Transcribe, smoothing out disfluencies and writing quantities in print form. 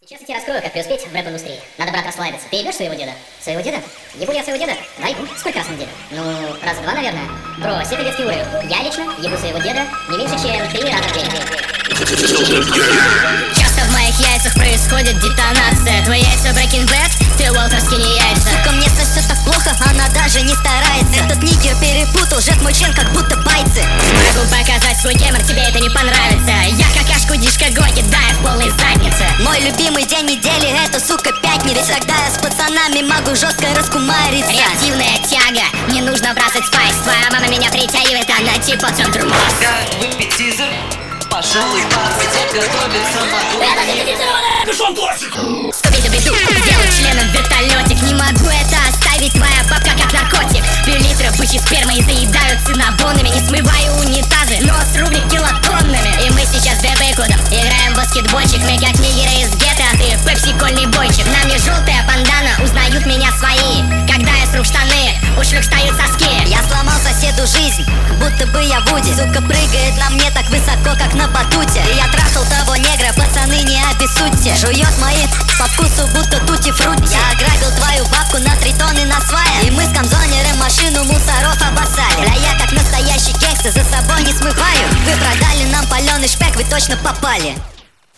Сейчас я тебе раскрою, как преуспеть в рэп-индустрии. Надо, брат, расслабиться. Ты ебешь своего деда? Своего деда? Ебу я своего деда? Да, ебу. Сколько раз в неделю? Ну, раза два, наверное. Брось, это детский уровень. Я лично ебу своего деда не меньше, чем 3 раза в день. Часто в моих яйцах происходит детонация. Твои яйца Breaking Bad, ты Уолтер Скини яйца. Сука, мне все так плохо, она даже не старается. Этот нигер перепутал, жест мой член, как будто бойцы. Могу показать свой гемор, тебе это не понравится. Я какашку дишкогой кидаю в полной заднице. Мой любимый день недели это, сука, пятница. Тогда я с пацанами могу жестко раскумариться. Реактивная тяга, не нужно бросать спайс. Твоя мама меня притягивает, она типа центромоз. Выпить тизер, пожалуй, пару дел готовится, могу. Скуби-ду-би-ду, сделать членом вертолетик. Не могу это оставить, твоя бабка как наркотик. Пол-литра бычьей спермы и заедают циннабонами. Не смываю унитазы, но сру в них килотоннами. И мы сейчас в бэбэкудом играем в баскетбольчик. Мы как нигеры из гетто, а ты пепси-кольный бойчик. На мне желтая бандана, узнают меня свои. Когда я сру в штаны, у шлюх встают соски. Я сломал соседу жизнь, будто бы я Вуди. Сука прыгает на мне так высоко, как на батуте. И я трахал того негра, пацаны, не обессудьте. Жует мои по вкусу, будто тути-фрути. Я ограбил твою бабку на 3 тонны на свая. И мы с камзонером машину мусоров обоссали. Бля, я как настоящий гангстер, за собой не смываю. Вы продали нам паленый шпек, вы точно попали.